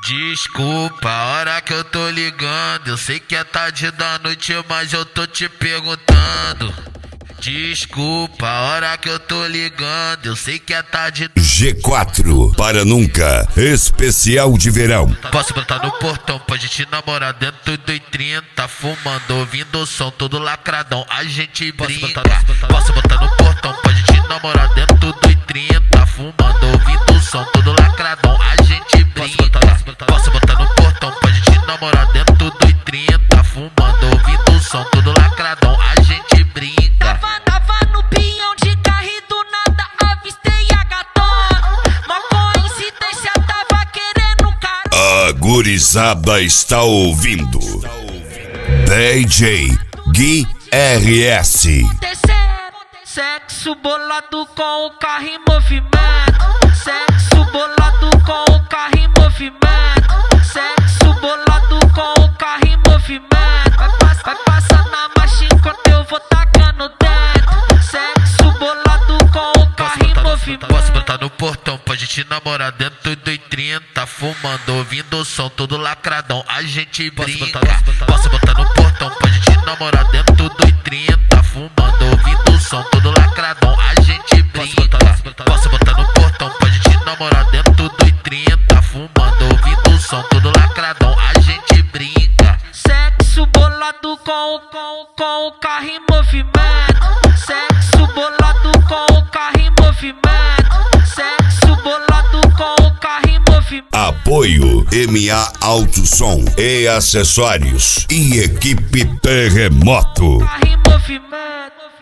Desculpa a hora que eu tô ligando, eu sei que é tarde da noite, mas eu tô te perguntando. Desculpa a hora que eu tô ligando, eu sei que é tarde. G4 para nunca, especial de verão. Posso botar no portão pra gente namorar dentro do 30, fumando, ouvindo o som todo lacradão, a gente brinca. Posso botar no portão pra gente namorar dentro do 30, fumando, ouvindo o som todo lacradão, a gente brinca. Posso botar no portão pra gente namorar dentro do 30, fumando, ouvindo o som todo lacradão, a gente brinca. Tava no pinhão de carro e do nada avistei a gatona. Uma coincidência, tava querendo cara. A gurizada está ouvindo DJ Gui RS. Sexo bolado com o carro em movimento. Sexo bolado com o carro em movimento. Sexo bolado com o carro em movimento. Vai passar na marcha enquanto eu vou tacando dentro. Sexo bolado com o carro em movimento. Posso botar no portão pra gente namorar dentro do 30, fumando, ouvindo o som todo lacradão, a gente brinca. Posso botar no portão pra gente namorar dentro do 30, fumando, ouvindo o som todo lacradão, a gente brinca. Posso botar no portão pra gente namorar dentro do 30, fumando, ouvindo o som todo lacradão, a gente brinca. Sexo bolado com o carro em movimento. Sexo bolado com o carro em movimento. Sexo bolado com o carro em movimento. Apoio MA Alto Som e acessórios e equipe Terremoto. Carro em movimento.